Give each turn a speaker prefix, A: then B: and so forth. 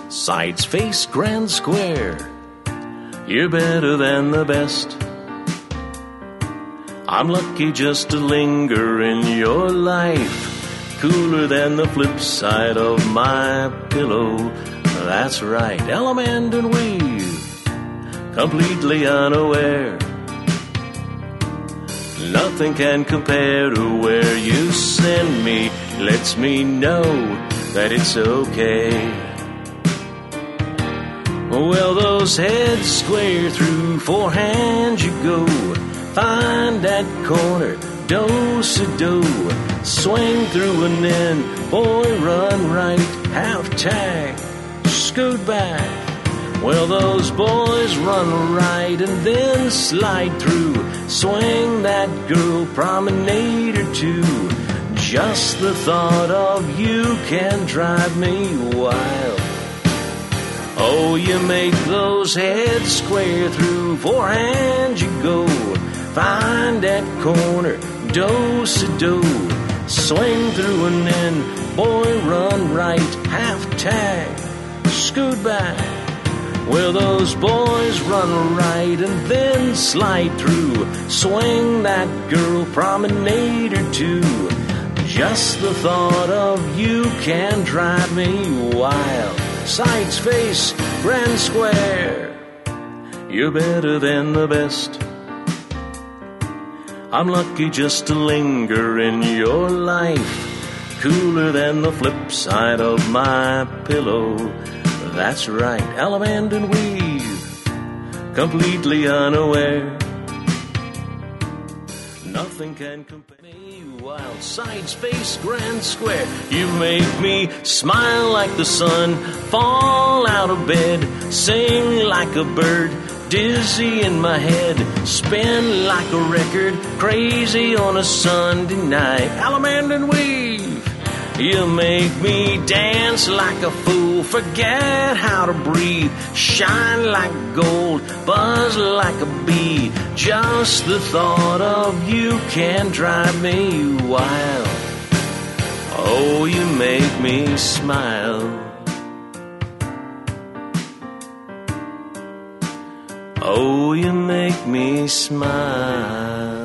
A: Sides, face, grand square. You're better than the best. I'm lucky just to linger in your life. Cooler than the flip side of my pillow. That's right, Element and Weave. Completely unaware. Nothing can compare to where you send me. Lets me know that it's okay. Well, those heads square through, forehand you go. Find that corner, do-si-do. Swing through and then, boy, run right. Half tag, scoot back. Well, those boys run right and then slide through. Swing that girl, promenade or two. Just the thought of you can drive me wild. Oh, you make those heads square through, forehand you go. Find that corner, do-si-do. Swing through and then, boy, run right. Half tag, scoot back. Well, those boys run right and then slide through. Swing that girl, promenade or two. Just the thought of you can drive me wild. Sides, face, grand square. You're better than the best. I'm lucky just to linger in your life. Cooler than the flip side of my pillow. That's right, Element and Weave. Completely unaware. Nothing can compare me wild. Sides, face, grand square. You make me smile like the sun. Fall out of bed. Sing like a bird. Dizzy in my head. Spin like a record. Crazy on a Sunday night. Element and Weave. You make me dance like a fool. Forget how to breathe. Shine like gold. Buzz like a bee. Just the thought of you can drive me wild. Oh, you make me smile. Oh, you make me smile.